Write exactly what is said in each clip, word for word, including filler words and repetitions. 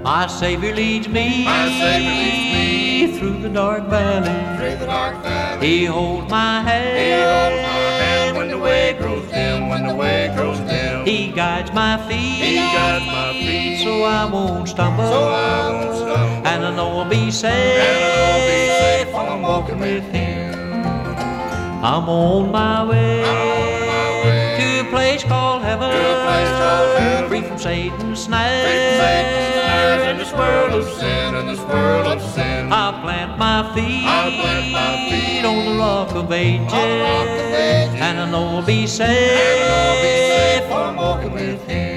My Savior leads me, My Savior leads me through the dark valley. through the dark valley. He holds my hand, He holds my hand when the way grows dim, when the way grows dim. He guides my feet, He guides my feet, so I won't stumble. so I won't stumble. And I know I'll be safe, And I know I'll be safe when I'm walking with Him. Him. I'm on my way, I'm on my way to a place called heaven, to a place called heaven. free from Satan's snares, Free from Satan's snares in this world of sin, in this world of sin. I'll plant my feet, I'll plant my feet on the rock of ages, on the rock of ages. and I know I'll be safe, And I know I'll be safe when I'm walking with Him.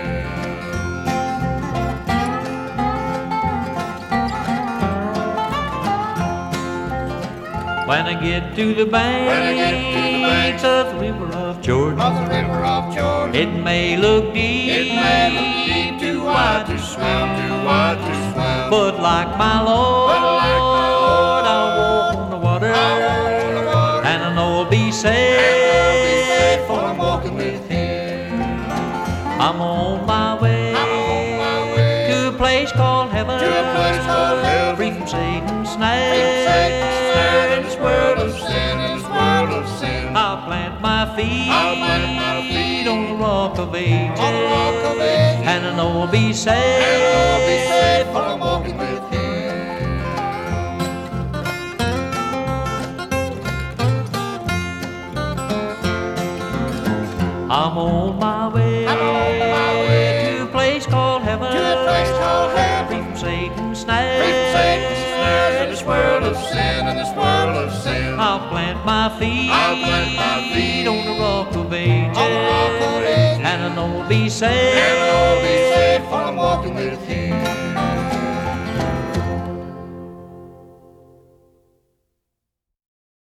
when I get to the banks, When I get to the banks of the river of Jordan. Of the river of Jordan. It may look deep, It may look deep, too wide to swim, too wide to swim. but like my Lord, But like my Lord, I'll walk on the water, I'll walk on the water. and I know I'll be safe, And I'll be safe when I'm walking with Him. I'm on my way, I'm on my way to a place called heaven, to a place called heaven. free from Satan's Free snares. from Satan's snare in this world of sin, in this world of sin. I'll plant my feet, I'll plant my feet on the rock of ages, on the rock of ages. and I know I'll be safe, And I'll be safe when I'm walking with Him. I'm on my way, I'm on my way to a place called heaven, to a place called heaven. free from Satan's Free snares. from Satan's snares in this world of sin, in this world of sin. I'll plant my feet, I'll plant my feet on the rock of ages, on the rock of ages. and I know I'll be safe, And